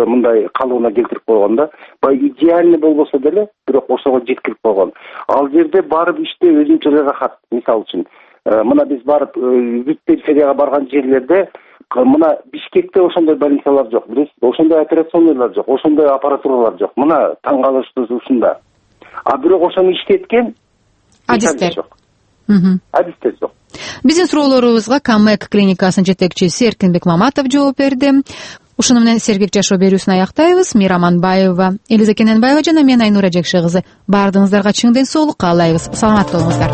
мындай калыбына келтирип койгон да. Баягы идеальный болбосо деле, бирок ошого жеткирип койгон. Ал жерде барып иштөө өзүнчө рахат. Мисалы үчүн, мына биз барып бүт периферияга барган жерлерде мына Бишкекте ошондой больницалар жок, билесиз, ошондой операционныйлар жок, ошондой аппаратуралар жок. Мына таң калыштуу ушунда. А бирок ошону иштеткен адистер жок. Адистер жок. Биздин суроолорубузга Камек клиникасынын жетекчиси Эркинбек Маматов жооп берди. Ушуну менен Сергек жашоо берүүсүн аяктайбыз. Мира Манбаева, Элиза Кененбаева жана мен Айнура Жекше кызы. Баардыгыңыздарга чың ден соолук каалайбыз. Саламат болуңуздар.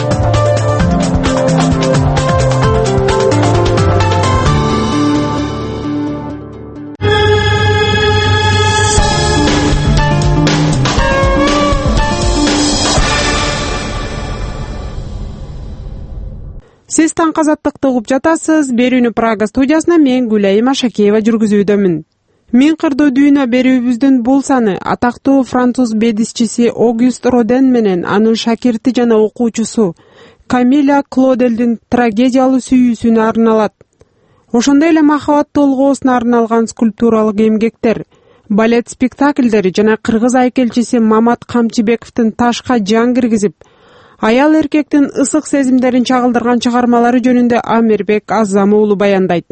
Сиз таң казаттыкты угуп жатасыз. Берүүнү Прага студиясынан мен Гүлайым Ашакеева жүргүзүүдөмүн. Миң кырдуу дүйнө берүүбүздүн бул саны атактуу француз бедисчиси Огюст Роден менен анын шакирти жана окуучусу Камиля Клоделдин трагедиялуу сүйүүсүнө арналат. Ошондой эле махабат толгоосуна арналган скульптуралык эмгектер, балет спектакльдери жана кыргыз айкелчиси Мамат Камчыбековдун ташка жан киргизип, аял эркектин ысык сезимдерин чагылдырган чыгармалары жөнүндө Амирбек Азам уулу баяндайт.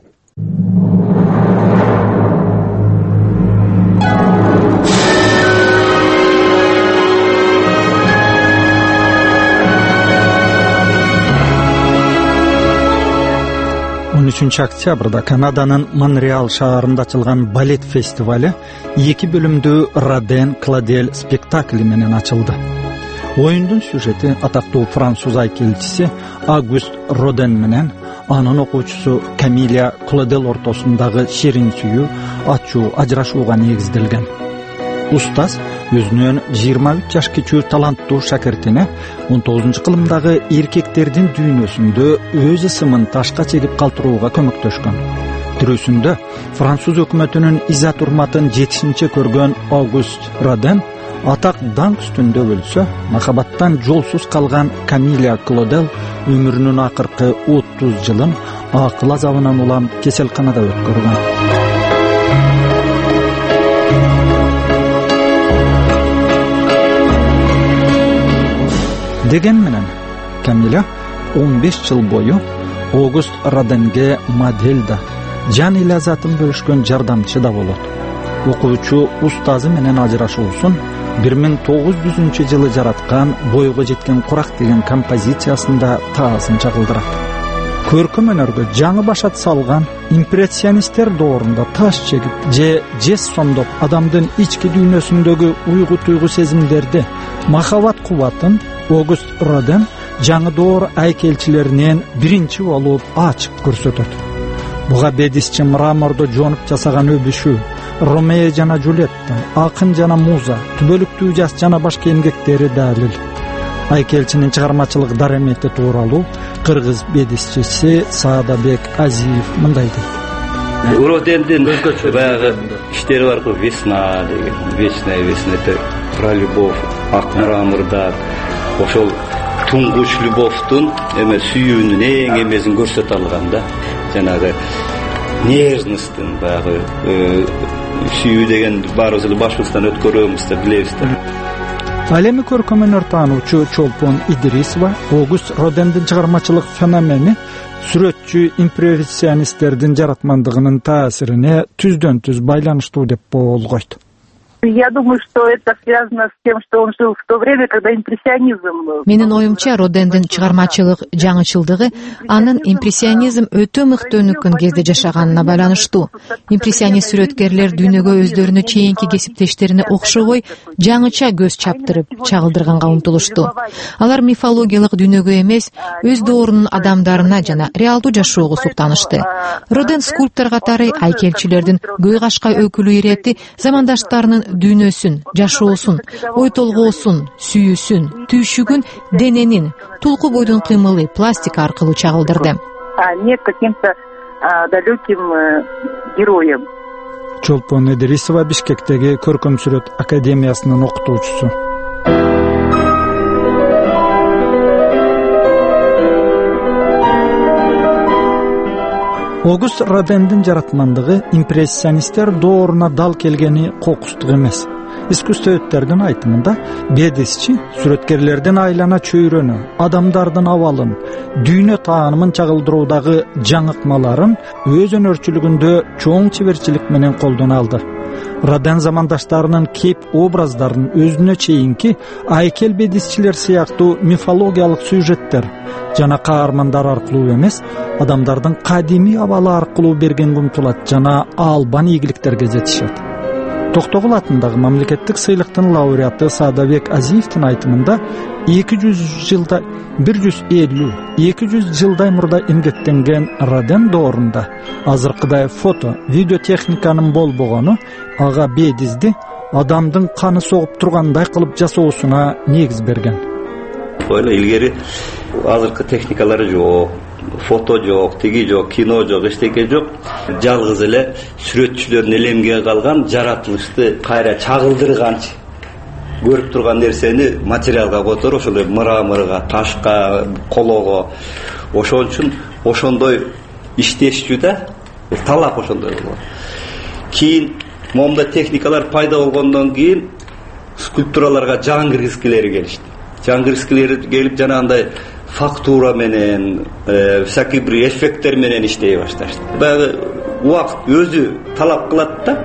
Октябрда Канаданын Монреал шаарында ачылган балет фестивали 2 бөлүмдүү Роден Кладель спектакли менен ачылды. Оюндун сюжети атактуу француз айкелчиси Огюст Роден менен анын окуучусу Камиля Клодель ортосундагы шерин сүйүү, ачуу ажырашууга негизделген. Устаз өзүнөн 23 жаш кичүү таланттуу шакиртине 19-кылымдагы эркектердин дүйнөсүндө өз ысымын ташка чегип калтырууга көмөктөшкөн. Тирүүсүндө француз өкмөтүнүн иззат урматын жетишинче көргөн Огюст Роден атак даңк үстүндө өлсө, махабаттан жолсуз калган Камиля Клодель өмүрүнүн акыркы 30 жылын акыл азабынан улам кеселканада өткөргөн. Деген менен Камиля 15 жыл бою Огюст Роденге модель да, жан илазатын бөлүшкөн жардамчы да болот. Окуучу устазы менен ажырашуусун 1900-жылы жараткан бойго жеткен курак деген композициясында таасын чагылдырат. Көркөм өнөргө жаңы башат салган импрессионисттер доорунда таш чегип же жес сомдоп адамдын ички дүйнөсүндөгү уйгу туйгу сезимдерди, махабат кубатын Огюст Роден жаңы доор айкелчилеринен биринчи болуп ачык көрсөтөт. Буга бедисчи мрамордо жонуп жасаган өбүшүү, Ромео жана Джульетта, Акын жана Муза, түбөлүктүү жас жана башка эмгектери далил. Айкелчинин чыгармачылык дарамети тууралуу кыргыз бедисчиси Саадабек Азиев мындай дейт. Родендин баягы иштери бар го, весна деген, вечная весна, это про любовь, ак мраморда, ошол туңгуч любовтун сүйүүнүн эң эмесин көрсөтө алган да. Жанагы нежностьтун баягы сүйүү деген баарыбыз эле башыбыздан өткөрөбүз да, билебиз да. Ал эми көркөм өнөр таануучу Чолпон Идрисова Огюст Родендин чыгармачылык феномени сүрөтчү импрессионисттердин жаратмандыгынын таасирине түздөн түз байланыштуу деп болгойт. Я думаю, что это связано с тем, что он жил в то время, когда импрессионизм... Менин оюмча, Родендин чыгармачылык жаңычылдыгы анын импрессионизм өтө мыкты өнүккөн кезде жашаганына байланыштуу. Импрессионист сүрөткерлер дүйнөгө өздөрүнүн чейинки кесиптештерине окшобой жаңыча көз чаптырып, чагылдырганга умтулушту. Алар мифологиялык дүйнөгө эмес, өз доорунун адамдарына жана реалдуу жашоого суктанышты. Роден скульптор катары айкелчилердин көй кашкай өкүлү ирети замандаштарынын дүйнөсүн, жашоосун, ой толгоосун, сүйүүсүн, түйшүгүн, дененин, тулку бойдун кыймылы пластика аркылуу чагылдырды. Не каким-то далеким героем. Чолпон Идрисова Бишкектеги көркөм сүрөт академиясынын окутуучусу. Огуст Родендин жаратмандыгы импрессионисттер дооруна дал келгени кокустук эмес. Искусствоведтердин айтымында бедисчи сүрөткерлердин айлана чөйрөнү, адамдардын абалын, дүйнө таанымын чагылдыруудагы жаңыкмаларын өз өнөрчүлүгүндө чоң чеберчилик менен колдоно алды. Роден замандаштарынын кеп образдарын өзүнө чейинки айкел бедисчилер сыяктуу мифологиялык сюжеттер жана каармандар аркылуу эмес, адамдардын кадимий абалы аркылуу бергенге умтулат жана албан ийгиликтерге жетишет. Токтогул атындагы мамлекеттик сыйлыктын лауреаты Саадабек Азиевдин айтымында 150-200 жылдай мурда эмгектенген Роден доорунда азыркыдай фото, видео техниканын болбогону ага бедизди адамдын каны согуп тургандай кылып жасоосуна негиз берген. Илгери азыркы техникалары жок, фото жок, тиги жок, кино жок, эчтеке жок. Жалгыз эле сүрөтчүлөрдүн элемге калган жаратылышты кайра чагылдырганчы көрүп турган нерсени материалга которуп, ошол мраморго, ташка, колого, ошон үчүн ошондой иштешчү да, талап ошондой болгон. Кийин момда техникалар пайда болгондон кийин скульптураларга жан киргизгилери келишти. Жан киргизгилери келип жанагындай фактура менен, всякий бир эффекттер менен иштей башташты. Баягы убакыт өзү талап кылат да.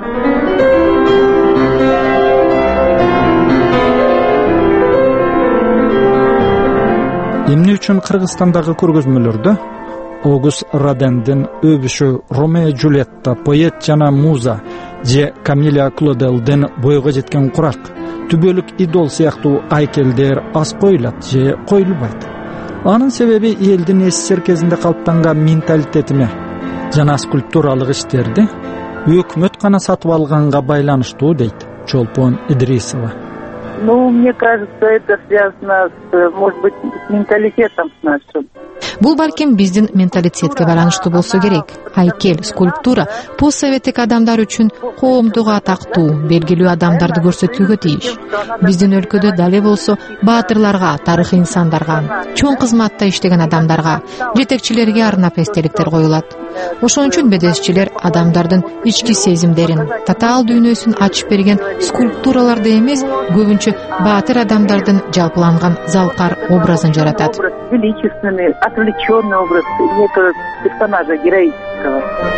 Эмне үчүн Кыргызстандагы көргөзмөлөрдө Огуст Родендин өбүшү Ромео и Джульетта, поэт жана муза же Камилия Клоделдин бойго жеткен курак, түбөлүк идол сыяктуу айкелдер аз коюлат же коюлбайт. Анын себеби элдин СССР кезинде калыптанган менталитетине жана скульптуралык иштерди өкмөт гана сатып алганга байланыштуу дейт Чолпон Идрисова. Мне кажется, это связано может быть, с менталитетом нашим. Бул балким биздин менталитетке байланыштуу болсо керек. Айкел, скульптура постсоветтик адамдар үчүн коомдук атактуу, белгилүү адамдарды көрсөтүүгө тийиш. Биздин өлкөдө дале болсо баатырларга, тарыхый инсандарга, чоң кызматта иштеген адамдарга, жетекчилерге арнап эстеликтер коюлат. Ошон үчүн бедисчилер адамдардын ички сезимдерин, татаал дүйнөсүн ачып берген скульптураларды эмес, көбүнчө баатыр адамдардын жалпыланган залкар образын жаратат. Величественный, отвлеченный образ некого персонажа героического.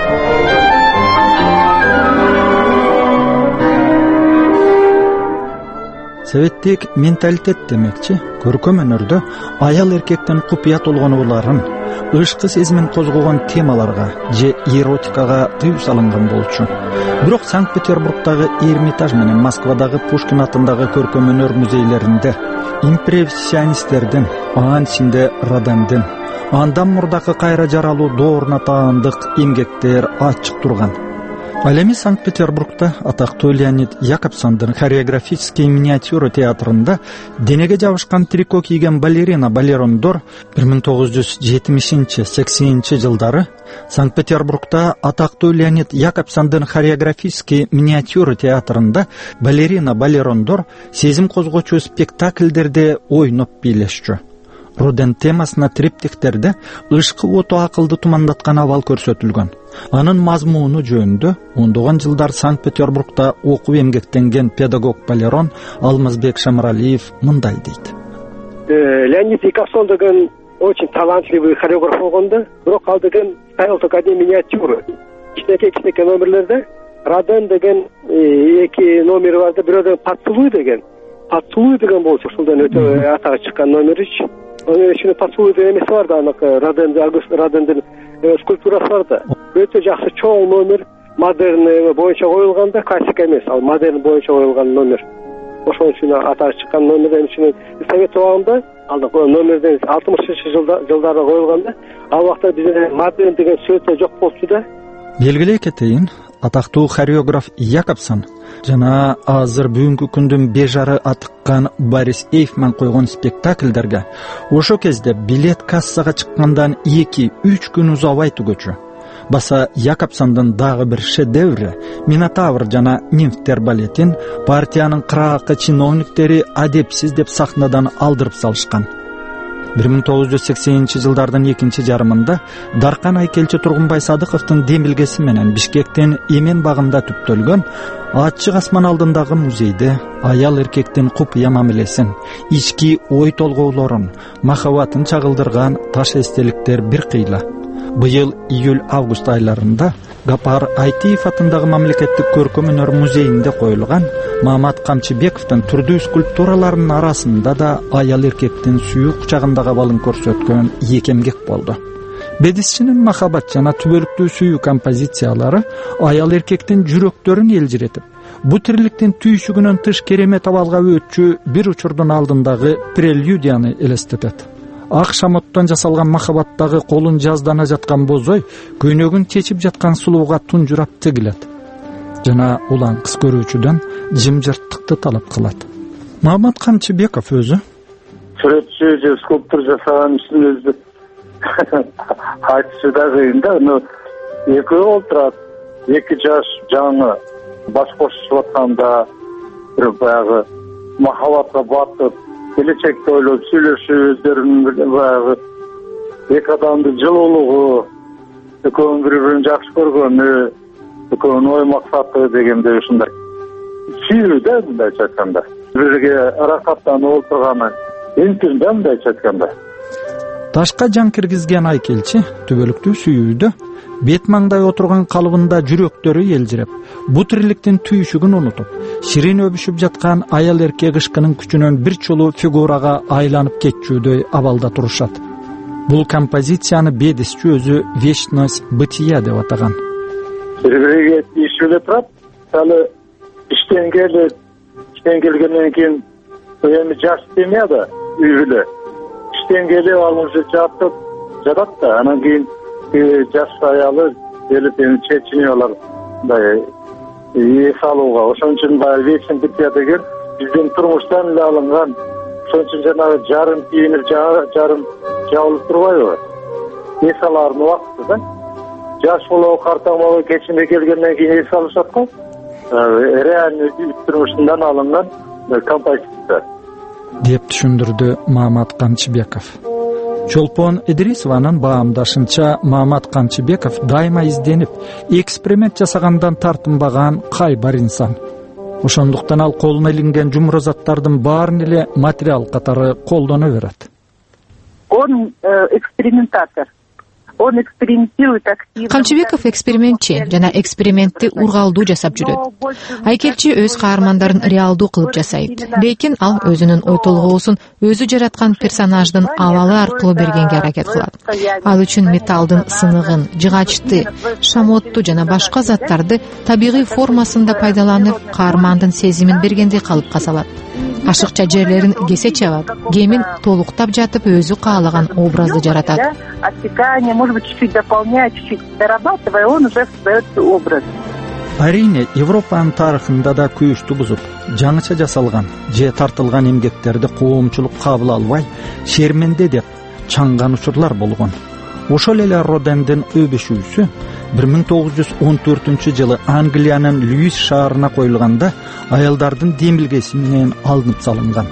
Советтик менталитет демекчи, көркөм өнөрдө аял эркектин купуя толгонууларын, ышкы сезимин козгогон темаларга же эротикага тыюу салынган болчу. Бирок Санкт-Петербургдагы Эрмитаж менен Москвадагы Пушкин атындагы көркөм өнөр музейлеринде импрессионисттердин, анын ичинде Родендин, андан мурдакы кайра жаралуу дооруна таандык эмгектер ачык турган. Ал эми Санкт-Петербургда атактуу Леонид Якобсондун хореографический миниатюра театрында денеге жабышкан трико кийген балерина Балерондор 1970-80 жылдары Санкт-Петербургда атактуу Леонид Якобсондун хореографический миниатюра театрында балерина Балерондор сезим козгоочу спектакльдерде ойноп бийлешчү. Роден темасына триптихтерде ышкы оту акылды тумандаткан абал көрсөтүлгөн. Анын мазмуну жөнүндө ондогон жылдар Санкт-Петербургда окуп эмгектенген педагог Балерон Алмазбек Шамралиев мындай дейт. Леонид Якобсон деген очень талантливый хореограф болгондо, бирок ал деген ставил только одни миниатюры. Кичинекей номерлерде Роден деген эки номери бар да, бирөө поцелуй деген болчу, ошондон өтө атага чыккан номеричи. Onun içinde Patsulu'da emesi var da Rodend'in скульптурасы бар да. Өтө жакшы чоң номер, модерн боюнча коюлганда, классик эмес, ал модерн боюнча коюлган номер. Ошон үчүн атага чыккан номерден үчүн Совет убагында ал номерден 60-жылдары коюлганда, ал убакта бизде модерн деген сөз жок болчу да. Белгилей кетейин, атактуу хореограф Якобсон жана азыр бүгүнкү күндүн бежары атыккан Борис Эйфман койгон спектакльдерге ошо кезде билет кассага чыккандан 2-3 күн узабай түгөчү. Баса Якобсондун дагы бир шедеври Минотавр жана Нимфтер балетин партиянын кыраакы чиновниктери адепсиз деп сахнадан алдырып салышкан. 1980-жылдардын экинчи жарымында Даркан Айкелчи Тургунбай Садыковдун демилгеси менен Бишкектин Эмен багында түптөлгөн ачык асман алдындагы музейде аял эркектин купуя мамилесин, ички ой толгоолорун, махабатын чагылдырган таш эстеликтер бир кыйла. Быйыл июль-август айларында Гапар Айтиев атындагы мамлекеттик көркөм өнөр музейинде коюлган Маамат Камчыбековдун түрдүү скульптураларынын арасында да аял эркектин сүйүү кучагындагы абалын көрсөткөн эки эмгек болду. Бедисчинин махабат жана түбөлүктүү сүйүү композициялары аял эркектин жүрөктөрүн элжиретип, бу тириликтин түйшүгүнөн тыш керемет абалга өтчү бир учурдун алдындагы прелюдияны элестетет. Ак шамоттон жасалган махабаттагы колун жаздана жаткан бозой көйнөгүн чечип жаткан сулууга тунжурап тигилет жана улан кыз көрүүчүдөн жымжырттыкты талап кылат. Маамат Камчыбеков өзү сүрөтчү же скульптор жасаган ишин өзү айтышы да кыйын да. Экөө олтурат, эки жаш жаңы баш кошушуп атканда бир баягы махабатка батып, келечекти ойлоп сүйлөшүү, өздөрүнүн баягы эки адамдын жылуулугу, экөөнүн бири-бирин жакшы көргөнү, экөөнүн ой максаты дегендей ушундай сүйүү да, мындайча айтканда. Бирге аракаттанып олтурганы мүмкүн да, мындайча айтканда. Ташка жан киргизген Айкелчи түбөлүктүү сүйүүдө бет маңдай отурган калыбында жүрөктөрү элжиреп, бу тириликтин түйшүгүн унутуп, ширин өбүшүп жаткан аял эркек ышкынын күчүнөн бир чолу фигурага айланып кетчүдөй абалда турушат. Бул композицияны бедисчи өзү вечность бытия деп атаган. Бири-бириге тиешип эле турат. Аны иштен келгенден кийин эми жаш демей да, үй бүлө. Иштен келип ал уже жатат да, анан кийин жаш аялы келип эми чечинип алар мындай эс алууга. Ошон үчүн баягы вечный бытия деген биздин турмуштан эле алынган. Ошон үчүн жанагы жарым кийинип, жарым жабылып турбайбы? Эс алаардын убакыты да. Жаш болобу, картаңбабы кечинде келгенден кийин эс алышат го. Реальный турмушундан алынган композиция деп түшүндүрдү Маамат Камчыбеков. Чолпон Идрисованын баамдашынча Маамат Камчыбеков дайыма изденип, эксперимент жасагандан тартынбаган кайбар инсан. Ошондуктан ал колуна илинген жумур заттардын баарын эле материал катары колдоно берет. Он экспериментатор. Он экспериментирует активно. Камчыбеков экспериментчи жана экспериментти ургалдуу жасап жүрөт. Айкелчи өз каармандарын реалдуу кылып жасайт. Лейкин ал өзүнүн ой толгоосун өзү жараткан персонаждын абалы аркылуу бергенге аракет кылат. Ал үчүн металлдын сыныгын, жыгачты, шамотту жана башка заттарды табигый формасында пайдаланып, каармандын сезимин бергендей калыпка салат. Ашыкча жерлерин кесе чабат, кемин толуктап жатып өзү каалаган образды жаратат. Отсекание, может быть, чуть-чуть дополняя, чуть-чуть дорабатывая, он уже создает образ. Арийне, Европанын тарыхында да күйүштү бузуп, жаңыча жасалган же тартылган эмгектерди коомчулук кабыл албай, шерменде деп чаңган учурлар болгон. Ошол эле Родендин өбүшүүсү 1914-жылы Англиянын Льюис шаарына коюлганда аялдардын демилгеси менен алынып салынган.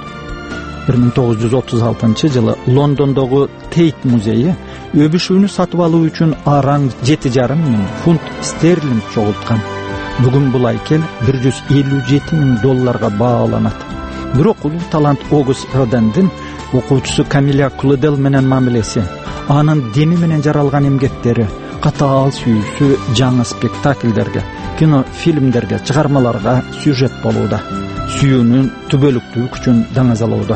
1936-жылы Лондондогу Тейт музейи өбүшүүнү сатып алуу үчүн араң 7,5 миң фунт стерлинг чогулткан. Бүгүн бул айкел $157,000 бааланат. Бирок улуу талант Огуст Родендин окуучусу Камиля Клудел менен мамилеси, анын деми менен жаралган эмгектери, катаал сүйүүсү жаңы спектакльдерге, кино фильмдерге, чыгармаларга сюжет болууда. Сүйүүнүн түбөлүктүү күчүн даңазалоодо.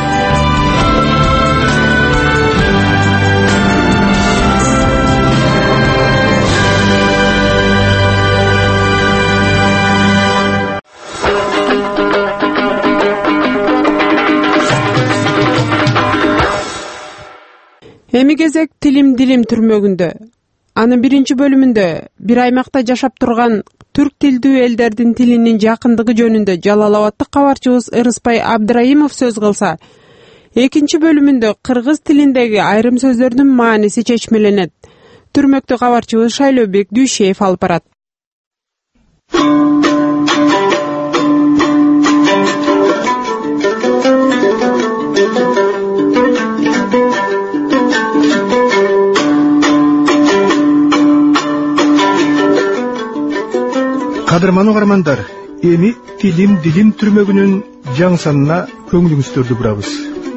Эми кезек Тилим Дилим түрмөгүндө. Анын биринчи бөлүмүндө бир аймакта жашап турган түрк тилдүү элдердин тилинин жакындыгы жөнүндө Жалал-Абадтык кабарчыбыз Ырыспай Абдрайымов сөз кылса, экинчи бөлүмүндө кыргыз тилиндеги айрым сөздөрдүн мааниси чечмеленет. Түрмөктү кабарчыбыз Шайлообек Дүйшеев алып барат. Кадырман угармандар, эми тилим дилим түрмөгүнүн жаңы санына көңүлүңүздөрдү бурабыз.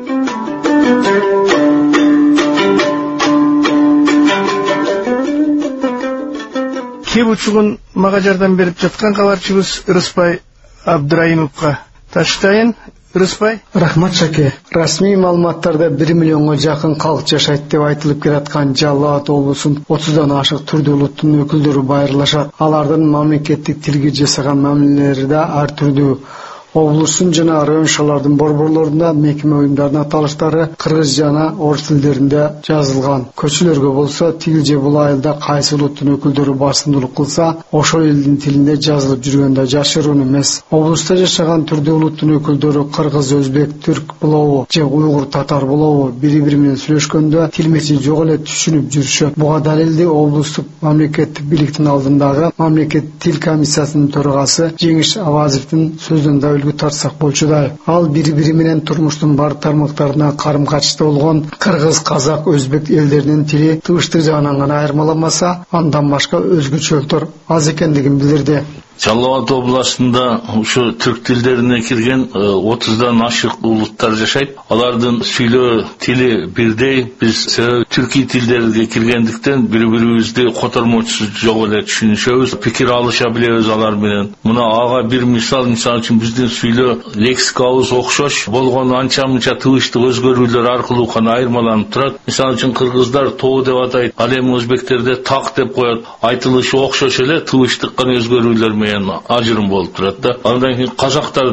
Кеп учугун мага жардам берип жаткан кабарчыбыз Рыспай Абдырайымовго таштайын. Рыспай. Рахмат Шаке. Расмий маалыматтарда 1 миллионго жакын калк жашайт деп айтылып келаткан Жалал Абад облусун 30дан ашык түрдүү улуттун өкүлдөрү байырлашат. Алардын мамлекеттик тилге жасаган мамилелери да ар түрдүү. Облустун жана район шаардардын борборлорунда мекеме уюмдарынын аталыштары кыргыз жана орус тилдеринде жазылган. Көчөлөргө болсо тил же бул айылда кайсы улуттун өкүлдөрү басымдуулук кылса, ошол элдин тилинде жазылып жүргөндө жашыруун эмес. Облуста жашаган түрдүү улуттун өкүлдөрү кыргыз, өзбек, түрк болобу же уйгур, татар болобу бири-бири менен сүйлөшкөндө тил метин жок эле түшүнүп жүрүшөт. Буга далилди облустук мамлекеттик бийликтин алдындагы мамлекеттик тил комиссиясынын төрагасы Жеңиш Авазовдун сөзүндө үлгү тартсак болчудай. Ал бири-бири менен турмуштун бар тармактарына карым-качышта болгон кыргыз, казак, өзбек элдеринин тили тыбыштык жагынан гана айырмаламаса, андан башка өзгөчөлүктөр аз экендигин билдирди. Жалал Абад областында ушу түрк тилдерине кирген 30дан ашык улуттар жашайт. Алардын сүйлөө тили бирдей. Биз түркий тилдерге киргендиктен бири-бирибизди котормочусу жок эле түшүнүшөбүз, пикир алыша билебиз алар менен. Мына ага бир мисал үчүн биздин сүйлөө лексикабыз окшош болгону анча-мынча тыбыштык өзгөрүүлөр аркылуу гана айырмаланып турат. Мисалы үчүн кыргыздар тоо деп атайт, ал эми өзбектерде так деп коет. Айтылышы окшош эле, тыбыштык гана өзгөрүүлөр ажырым болуп турат да. Андан кийин казактар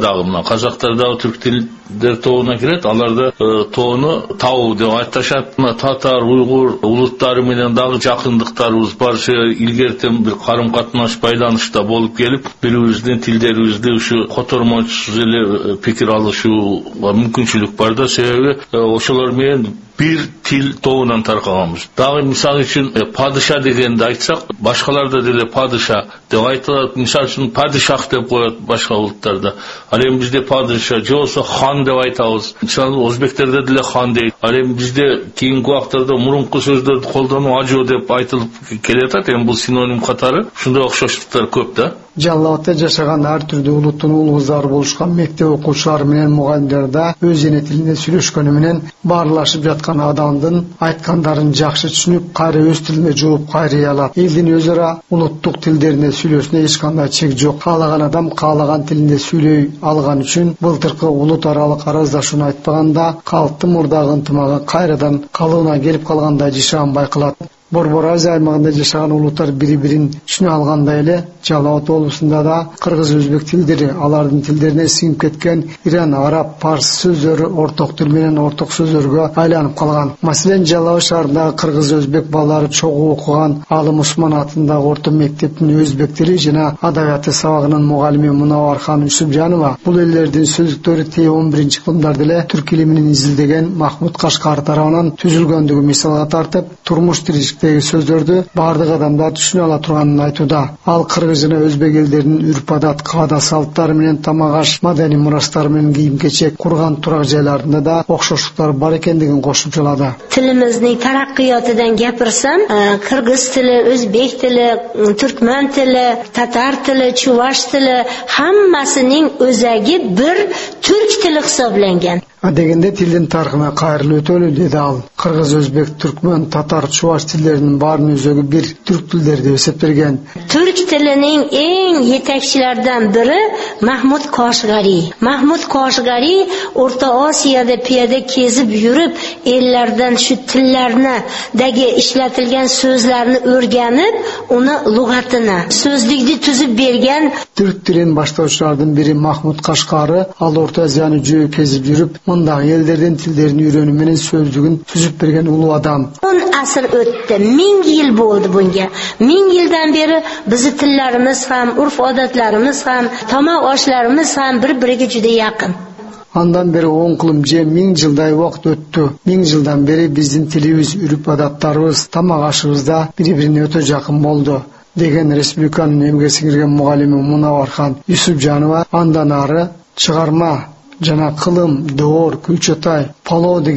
дагы түрк тилдер тобуна кирет. Аларда тоону тау деп айтышат. Татар, уйгур улуттары менен дагы жакындыктарыбыз бар. Илгертен бир карым-катнаш байланышта болуп келип, бири-бирибиздин тилдерибизди ушу котормочусуз эле пикир алышууга мүмкүнчүлүк бар да. Себеби ошолор менен бир тил тобунан таркаганбыз. Дагы мисалы үчүн падыша дегенди айтсак, башкаларда деле падыша деп айтылат. Мисалы үчүн падышах деп коет башка улуттарда. Ал эми бизде падыша же болсо хан деп айтабыз. Мисалы өзбектерде деле хан дейт. Ал эми бизде кийинки убактарда мурунку сөздөрдү колдонуу ажо деп айтылып келатат. Эми бул синоним катары. Ушундай окшоштуктар көп да. Жалал Абадта жашаган ар түрдүү улуттун улугуздары болушкан мектеп окуучулары менен мугалимдер да өз эне тилинде сүйлөшкөнү менен баарлашып жаткан адамдын айткандарын жакшы түшүнүп, кайра өз тилинде жооп кайрый алат. Элдин өз ара улуттук тилдеринде сүйлөшүүнө эч кандай чек жок. Каалаган адам каалаган тилинде сүйлөй алган үчүн былтыркы улут аралык араздашууну айтпаганда калктын мурдагы ынтымагы кайрадан калыбына келип калгандай жашаган байкалат. Борбор Азия аймагында жашаган улуттар бири-бирин түшүнө алгандай эле Жалал Абад облусунда да кыргыз, өзбек тилдери, алардын тилдерине сиңип кеткен иран, араб, парс сөздөрү орток тил менен орток сөздөргө айланып калган. Маселен, Жалал Абад шаарындагы кыргыз, өзбек балдары чогуу окуган Алым Усман атындагы орто мектептин өзбек тили жана адабияты сабагынын мугалими Мунавархан Юсупжанова бул элдердин сөздүктөрү 11-кылымдарда эле түрк илиминин изилдеген Махмуд Кашкар тарабынан түзүлгөндүгү мисалга тартып, турмуш тиричиликтеги сөздөрдү бардык адамдар түшүнө ала турганын айтууда. Ал кыргыз жана өзбек элдеринин үрп-адат, каада салттары менен тамак аш, маданий мурастары менен кийим-кечек, курган турак жайларында да окшоштуктар бар экендигин кошуп жалады. Тилимиздин тараqqiyotидан гапирсам, кыргыз тили, өзбек тили, түркмөн тили, татар тили, чуваш тили хаммасынын өзаги бир түрк тили хисобланган. Дегенде тилдин тарыхына кайрылып өтөлү деди ал. Кыргыз, өзбек, түркмөн, татар, чуваш тилдеринин баарынын өзөгү бир түрк тилдери деп эсептелген. Түрк тилинин эң жетекчилерден бири Махмуд Кашгари. Махмуд Кашгари Орто Осияда пияда кезип жүрүп, эллерден шу тиллерни деги иштетилген сөздөрүнү өргөнүп, уну лугатына, сөздүктү түзүп берген. Түрк тилин баштоочулардын бири Махмуд Кашгары, ал Орто Азияны жөө кезип жүрүп, мындагы элдердин тилдерин үйрөнүү менен сөздүгүн түзүп берген улуу адам. 10 asr өттү, 1000 yil bo'ldi bunga. 1000 yildan beri bizi tillarimiz ham, urf-odatlarimiz ham, tomoq oshlarimiz ham bir-biriga juda yaqin. Andan beri 10 kılım je 1000 жылдай вакыт өттү. 1000 жылдан бери биздин тилибиз, үрүп-адаттарыбыз, тамак ашыбызда бири-бирине өтө жакын болду деген республиканын эмгек сиңирген мугалими Мунавархан Юсупжанова андан ары чыгарма жана кылым, доор, күлчөтай, палоо деген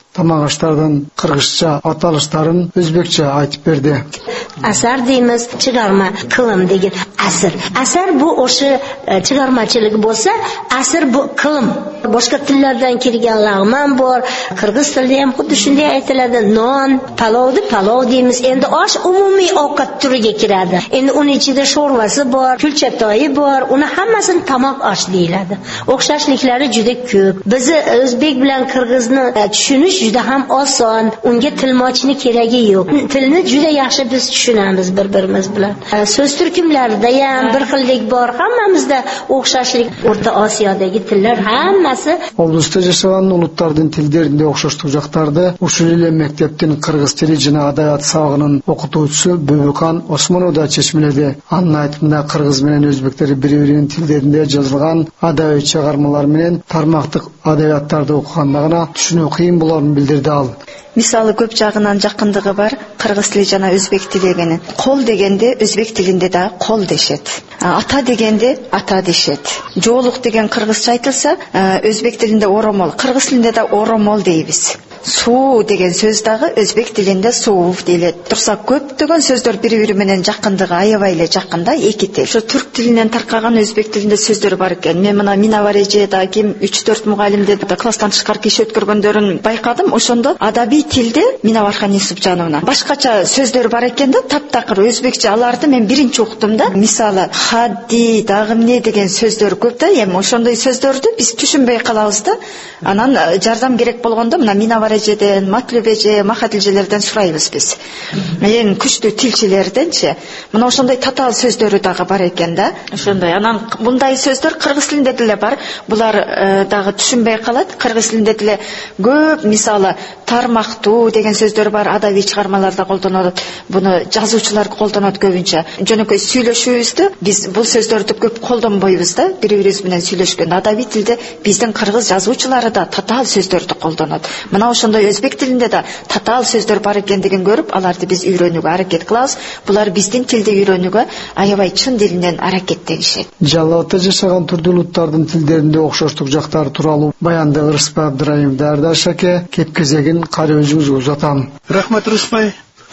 тамак аштардын кыргызча аталыштарын өзбекче айтып берди. Asar deymiz, çıgarma, kılım деген asır. Asar bu oşu çıgarmaçılık bolsa, asır bu kılım. Boşka tillerden kirgen lağman bor. Kırgız tilde hem xuddi shunday aytiladi. Non, palov deymiz. Endi osh umumiy ovqat turiga kiradi. Endi uning ichida sho'rvasi bor, kulchatoyi bor. Uni hammasini tamoq osh deyiladi. O'xshashliklari juda ko'p. Bizni o'zbek bilan qirg'izni tushunish juda ham oson. Unga tilmochni keragi yo'q. Tilni juda yaxshi biz tushunamiz bir-birimiz bilan. So'z turkumlarida ham bir xillik bor. Hammamizda o'xshashlik. O'rta Osiyodagi tillar hammasi облуста жашаган улуттардын тилдеринде окшоштук жактарды ушул эле мектептин кыргыз тили жана адабият сабагынын окутуучусу Бөбөкан Осмонов да чечмеледи. Анын айтымында кыргыз менен өзбектер бири-биринин тилдеринде жазылган адабий чыгармалар менен тармактык адабияттарды окуганда гана түшүнүү кыйын болорун билдирди ал. Мисалы көп жагынан жакындыгы бар кыргыз тили жана өзбек тили менен. Кол дегенде өзбек тилинде да кол дешет. Ата дегенде ата дешет. Жоолук деген кыргызча айтылса, өзбек тилинде оромол, кыргыз тилинде да оромол дейбиз. Суу деген сөз дагы өзбек тилинде суув дейилет. Турса көптөгөн сөздөр бири-бири менен жакындыгы аябай эле жакында эки тил. Ошо түрк тилинен таркаган өзбек тилинде сөздөр бар экен. Мен мына Минаварежеда ким 3-4 мугалимде класстан тышкары киш өткөргөндөрүн байкадым. Ошондо адабий тилде Минавархан Юсупжановна башкача сөздөр бар экен да, таптакыр өзбекче аларды мен биринчи уктум да. Мисалы хадди дагы эмне деген сөздөр көп да. Эми ошондой сөздөрдү биз түшүнбөй калабыз да. Анан жардам керек болгондо мына Минаварежеден, Матлюбеже, Махадилжелерден сурайбыз биз. Эң күчтүү тилчилерденчи. Мына ошондой татаал сөздөрү дагы бар экен да. Ошондой. Анан мындай сөздөр кыргыз тилинде деле бар. Булар дагы түшүнбөй калат. Кыргыз тилинде деле көп, мисалы тармактуу деген сөздөр бар, адабий чыгармаларда колдонот. Буну жазуучулар колдонот көбүнчө. Жөнөкөй сүйлөшүүбүздө биз бул сөздөрдү көп колдонбойбуз да. Бири-бирибиз менен сүйлөшкөндө адабий тилде биздин кыргыз жазуучулары да татаал сөздөрдү колдонот. Мына ошондой өзбек тилинде да татаал сөздөр бар экендигин көрүп, аларды биз үйрөнүүгө аракет кылабыз. Булар биздин тилди үйрөнүүгө аябай чын дилинен аракеттенишет. Жалал Абадта жашаган түрдүү улуттардын тилдеринде окшоштук жактары тууралуу баянды Рыспай Абдыраимов Дардаш аке кепкезегин кары өзүңүзгө узатам. Рахмат Рыспай.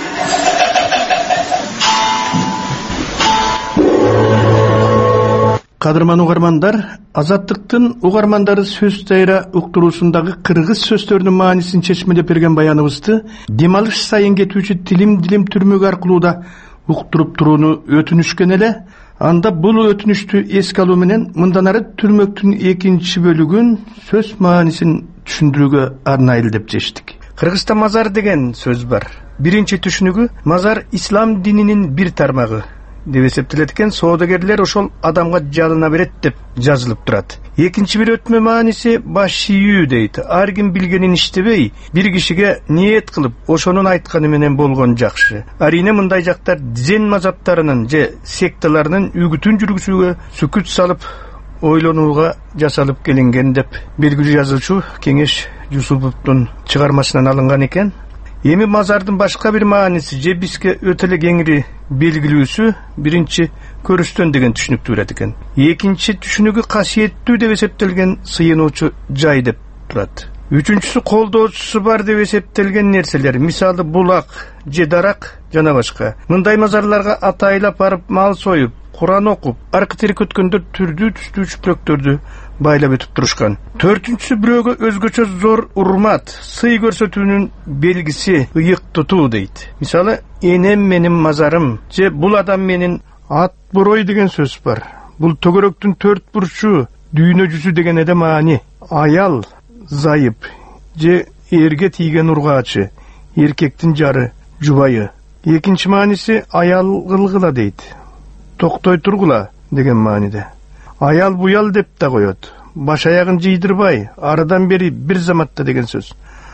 Кадырман угармандар, Азаттыктын угармандары сөз дайра уктуруусундагы кыргыз сөздөрүнүн маанисин чечмелеп берген баяныбызды демалыш сайын кетүүчү тилим түрмөгү аркылуу да уктуруп турууну өтүнүшкөн эле. Анда бул өтүнүштү эске алуу менен мындан ары түрмөктүн экинчи бөлүгүн сөз маанисин түшүндүрүүгө арнайы деп чечтик. Кыргызда мазар деген сөз бар. Биринчи түшүнүгү мазар ислам дининин бир тармагы деп эсептелет экен. Соодагерлер ошол адамга жалына берет деп жазылып турат. Экинчи бир өтмө мааниси баш ийүү дейт. Ар ким билгенин иштебей, бир кишиге ниет кылып, ошонун айтканы менен болгон жакшы. Арине мындай жактар дзен мазаптарынын же секталарынын үгүтүн жүргүзүүгө сүкүт салып ойлонууга жасалып келинген деп белгилүү жазуучу Кеңеш Юсуповдун чыгармасынан алынган экен. Эми мазардын башка бир мааниси же бизге өтө эле кеңири белгилүүсү биринчи көрүстөн деген түшүнүктү берет экен. Экинчи түшүнүгү касиеттүү деп эсептелген сыйынуучу жай деп турат. Үчүнчүсү колдоочусу бар деп эсептелген нерселер, мисалы булак же дарак жана башка. Мындай мазарларга атайлап барып мал союп, Куран окуп, аркы-терек өткөндөр түрдүү түстүү чүпрөктөрдү байлап өтүп турушкан. Төртүнчүсү бирөөгө өзгөчө зор урмат, сый көрсөтүүнүн белгиси ыйык тутуу дейт. Мисалы, энем менин мазарым же бул адам менин ат борой деген сөз бар. Бул төгөрөктүн төрт бурчу, дүйнө жүзү деген эде маани. Аял, зайып же эрге тийген ургаачы, эркектин жары, жубайы. Экинчи мааниси аял кылгыла дейт. Токтой тургула деген мааниде. Аял буял деп да коет. Баш аягын жыйдырбай, арыдан бери бир заматта деген сөз.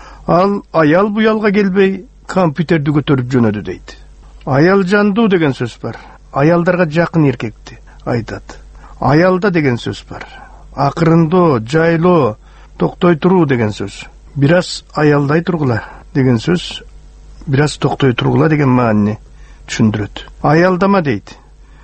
Ал аял буялга келбей, компьютерди көтөрүп жөнөдү дейт. Аял жандуу деген сөз бар. Аялдарга жакын эркекти айтат. Аялда деген сөз бар. Акырындоо, жайлоо, токтой туруу деген сөз. Бир аз аялдай тургула деген сөз, бир аз токтой тургула деген маанини түшүндүрөт. Аялдама дейт.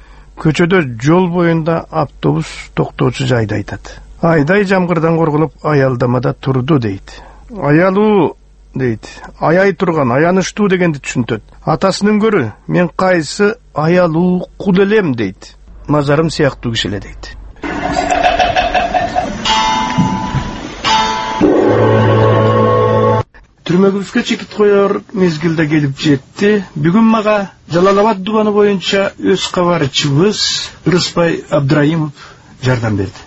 Көчөдө жол боюнда автобус токтоочу жайды айтат. Айдай жамгырдан корголуп аялдамада турду дейт. Аялуу дейт. Аяй турган, аянычтуу дегенди түшүнтөт. Атасынын көрү, мен кайсы аялуу кул элем дейт. Мазарым сыяктуу киши эле дейт. Түрмөгүбүзгө чекит коер мезгилде келип жетти. Бүгүн мага Жалал-Абад дубаны боюнча өз кабарчыбыз Ырысбай Абдраимов жардам берди.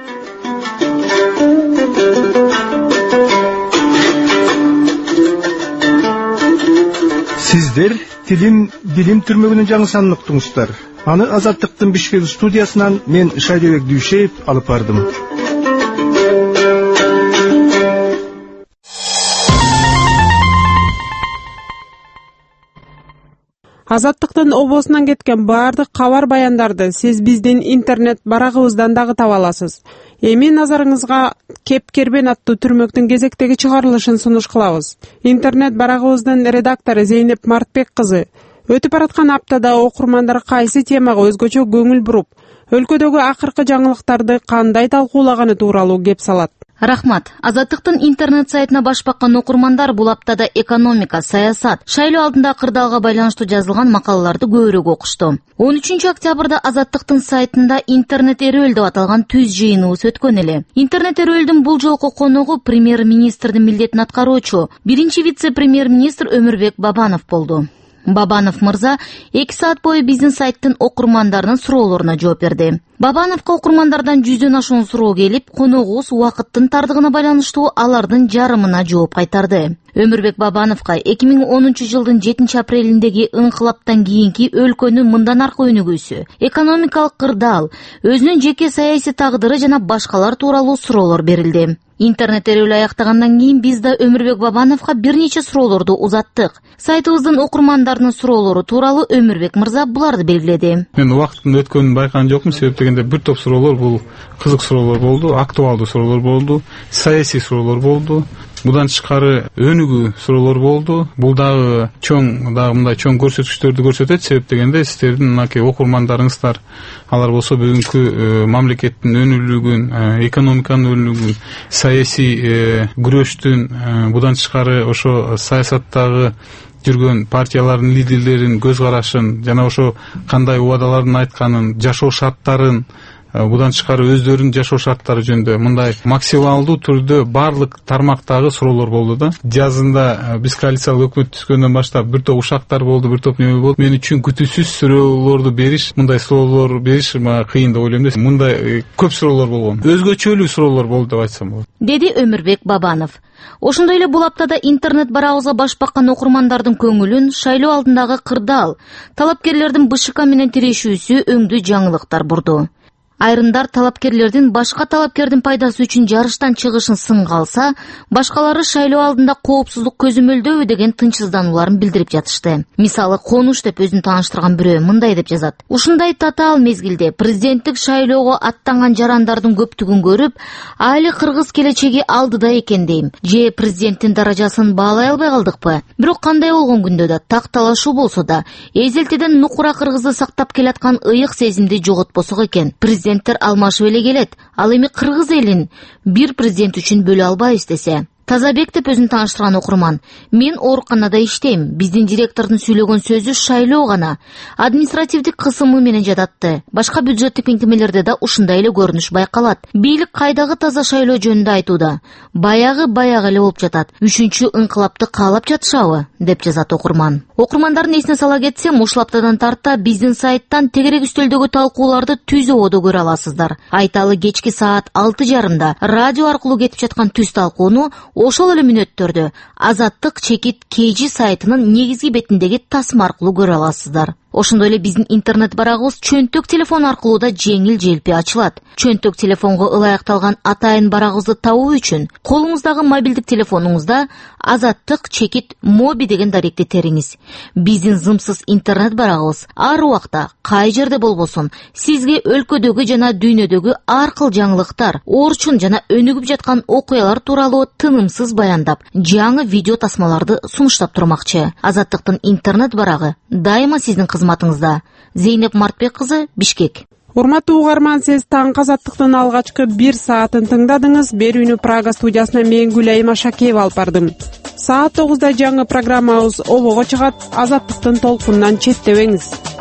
Сиздер Тилим Билим түрмөгүнүн жаңы санын уктуңуздар. Аны Азаттыктын Бишкек студиясынан мен Шайдыбек Дүйшеев алып бардым. Азаттыктын обосунан кеткен баардык кабар баяндарды сиз биздин интернет барагыбыздан дагы таба аласыз. Эми назарыңызга Кепкербен аттуу түрмөктүн кезектеги чыгарылышын сунуш кылабыз. Интернет барагыбыздын редактору Зейнеп Мартбек кызы өтүп бараткан аптада окурмандар кайсы темага өзгөчө көңүл буруп, өлкөдөгү акыркы жаңылыктарды кандай талкуулаганы тууралуу кеп салат. Рахмат. Азаттыктын интернет сайтына баш баккан окурмандар бул аптада экономика, саясат, шайлоо алдында кырдаалга байланыштуу жазылган макалаларды көбүрөөк окушту. 13 октябрда Азаттыктын сайтында интернет эрөөл деп аталган түз жыйыныбыз өткөн эле. Интернет эрөөлдүн бул жолку коногу премьер-министрдин милдетин аткаруучу, биринчи вице-премьер-министр Өмүрбек Бабанов болду. Бабанов мырза 2 саат бою биздин сайттын окурмандарынын суроолоруна жооп берди. Бабановго окурмандардан 100дөн ашуун суроо келип, коногубуз убакыттын тардыгына байланыштуу алардын жарымына жооп кайтарды. Өмүрбек Бабановго 2010-жылдын 7-апрелиндеги ыңкылаптан кийинки өлкөнүн мындан аркы өнүгүүсү, экономикалык кырдаал, өзүнүн жеке саясий тагдыры жана башкалар тууралуу суроолор берилди. Интернет эрөөлү аяктагандан кийин биз да Өмүрбек Бабановго бир нече суроолорду узаттык. Сайтыбыздын окурмандарынын суроолору тууралуу Өмүрбек мырза буларды белгиледи. Мен убакыттын өткөнүн байкаган жокмун, себеп дегенде бир топ суроолор бул кызык суроолор болду, актуалдуу суроолор болду, саясий суроолор болду. Будан тышкары өнүгүү суроолор болду. Бул дагы мындай чоң көрсөтүчтөрдү көрсөтөт, себеп дегенде сиздердин мынакей окурмандарыңыздар алар болсо бүгүнкү мамлекеттин өнүгүүлүгүн, экономиканын өнүгүүгүн, саясий күрөштүн, будан тышкары ошо саясаттагы жүргөн партиялардын лидерлеринин көз карашын жана ошо кандай убадаларын айтканын, жашоо шарттарын, будан тышкары өздөрүнүн жашоо шарттары жөнүндө мындай максималдуу түрдө баардык тармактагы суроолор болду да. Жазында биз коалициялык өкмөт түзгөндөн баштап бир топ ушактар болду, бир топ неме болду. Мен үчүн күтүүсүз суроолорду бериш, мындай суроолор бериш кыйын деп ойлойм да. Мындай көп суроолор болгон. Өзгөчөлүү суроолор болду деп айтсам болот. Деди Өмүрбек Бабанов. Ошондой эле бул аптада интернет барабызга баш баккан окурмандардын көңүлүн шайлоо алдындагы кырдаал, талапкерлердин БШК менен тирешүүсү өңдүү жаңылыктар бурду. Айрымдар талапкерлердин башка талапкердин пайдасы үчүн жарыштан чыгышын сынга алса, башкалары шайлоо алдында коопсуздук көзөмөлдөбү деген тынчсызданууларын билдирип жатышты. Мисалы, Конуш деп өзүн тааныштырган бирөө мындай деп жазат: ушундай татаал мезгилде президенттик шайлоого аттанган жарандардын көптүгүн көрүп, али кыргыз келечеги алдыда экен дейм. Же президенттин даражасын баалай албай калдыкпы? Бирок кандай болгон күндө да, так талашуу болсо да, эзелтеден нукура кыргызды сактап келаткан ыйык сезимди жоготпосок экен. Президенттер алмашып эле келет. Ал эми кыргыз элин бир президент үчүн бөлө албайбыз десе. Тазабек деп өзүн тааныштырган окурман: мен ооруканада иштейм. Биздин директордун сүйлөгөн сөзү шайлоо гана. Административдик кысымы менен жататты. Башка бюджеттик мекемелерде да ушундай эле көрүнүш байкалат. Бийлик кайдагы таза шайлоо жөнүндө айтууда. Баягы эле болуп жатат. 3-ыңкылапты каалап жатышабы, деп жазат окурман. Окурмандардын эсине сала кетсем, ушул аптадан тарта биздин сайттан тегерек үстөлдөгү талкууларды түз ободо көрө аласыздар. Айталы кечки саат 6:30 радио аркылуу кетип жаткан түз талкууну ошол эле мүнөттөрдө Азаттык чекит KG сайтынын негизги бетиндеги тасма аркылуу көрө аласыздар. Ошондой эле биздин интернет барагыбыз чөнтөк телефон аркылуу да жеңил-желпи ачылат. Чөнтөк телефонго ылайыкталган атайын барагыбызды табуу үчүн колуңуздагы мобилдик телефонуңузда Азаттык чекит моби деген даректи териңиз. Биздин зымсыз интернет барагыбыз ар убакта, кай жерде болбосун, сизге өлкөдөгү жана дүйнөдөгү ар кыл жаңылыктар, орчун жана өнүгүп жаткан окуялар тууралуу тынымсыз баяндап, жаңы видео тасмаларды сунуштап турмакчы. Азаттыктын интернет барагы дайыма сиздин кызматыңызда. Зейнеп Мартбек кызы, Бишкек. Урматтуу угарман, сиз таңкы азаттыктын алгачкы 1 саатын тыңдадыңыз. Берүүнү Прага студиясына мен Гүлай Машакеева алып бардым. Саат 9-да жаңы программабыз обого чыгат. Азаттыктын толкунунан четтебеңиз.